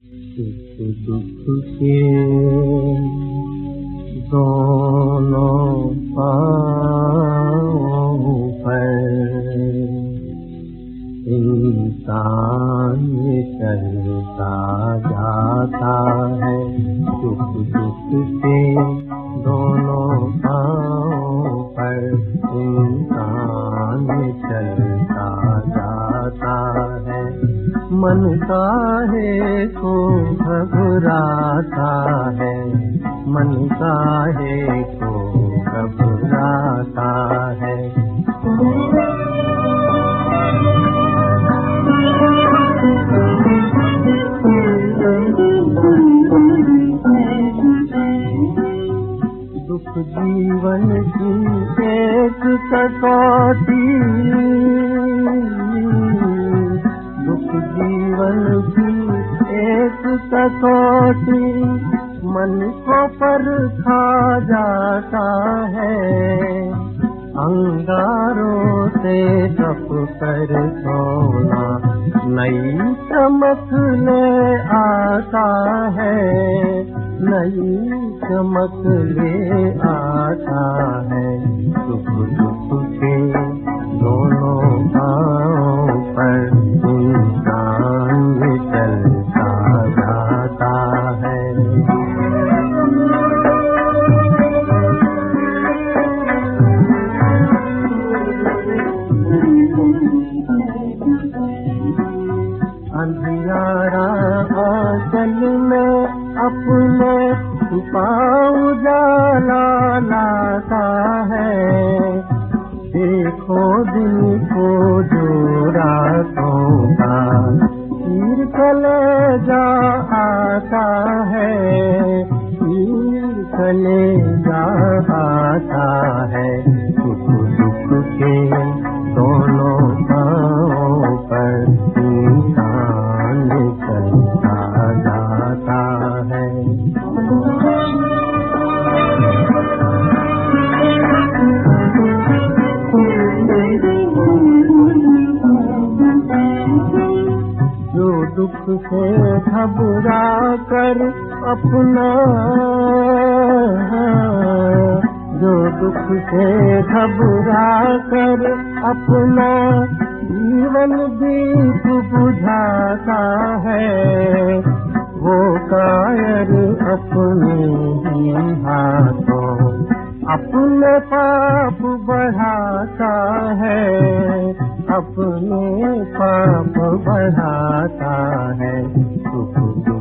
सुख दुख के दोनों पांव पर इंसान चलता जाता है। सुख दुख के दोनों पांव पर इंसान चलता जाता है। मन काहे को घबराता है, मन काहे को घबराता है। दुख जीवन की एक कसौटी, दुख जीवन की एक कसौटी मन को परखा जाता है। अंगारों से ढक कर सोना नई चमक ले आता है, नई चमक ले आता है। सुख दुख के दोनों पांव पर इंसान चलता जाता है। अंधियारा आंचल में अपने पाँव उजाला लाता है। देखो दिन को जो रातों का तीर कलेजा आता है, तीर कलेजा आता है। सुख दुख के दोनों पाँव पर इंसान चलता जाता है। जो दुख से घबरा कर अपना, जो दुख से घबरा कर अपना जीवन दीप बुझाता है। वो कायर अपने ही हाथों अपने पाप बढ़ाता है, अपने पाप बढ़ाता है। सुख